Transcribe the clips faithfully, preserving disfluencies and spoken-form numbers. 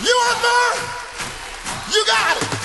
You want more? You got it.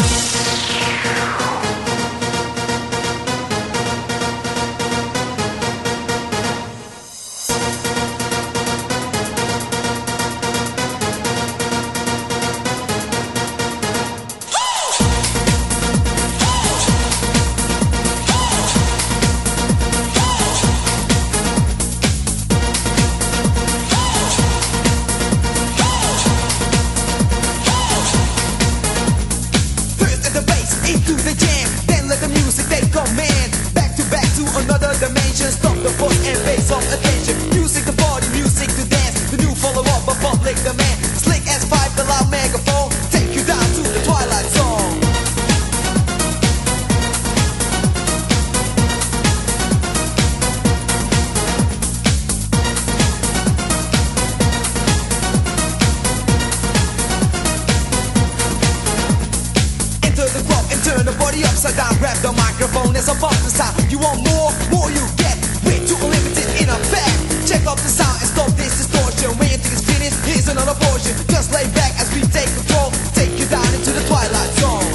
Into the jam, then let the music take command. Back to back to another dimension. Stop the force and base of attention. Music to party, music to dance. The new follow-up of public demand. Slick S five, the loud megaphone. Take you down to the twilight zone. Turn the body upside down, grab the microphone as a bump the sound. You want more, more you get. Way too unlimited in effect. Check up the sound and stop this distortion. When you think it's finished, here's another portion. Just lay back as we take control. Take you down into the twilight zone.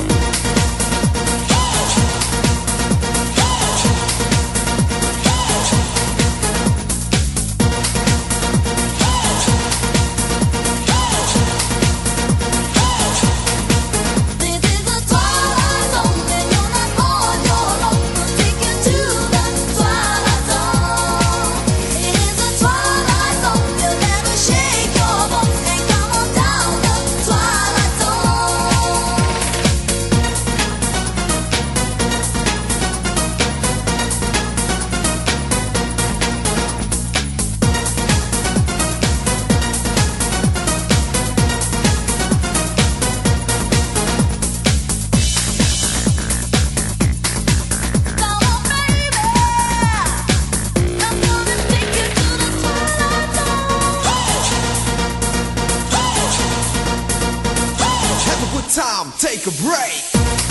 Time, take a break.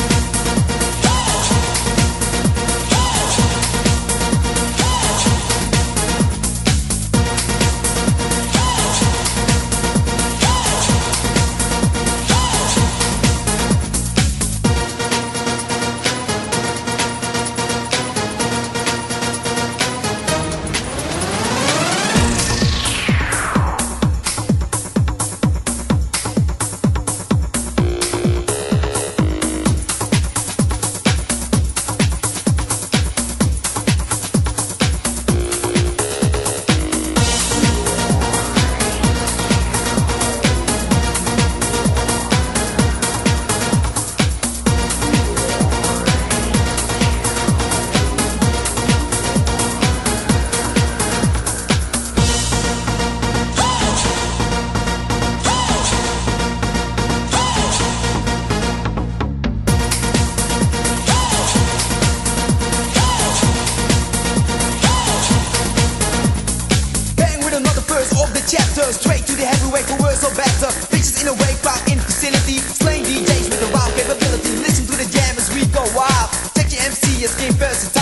Chapter straight to the heavyweight for worse or better. Pictures in a wake crowd in facility. Slaying D Js with a wild capability. Listen to the jam as we go wild. Check your M C as game versatile.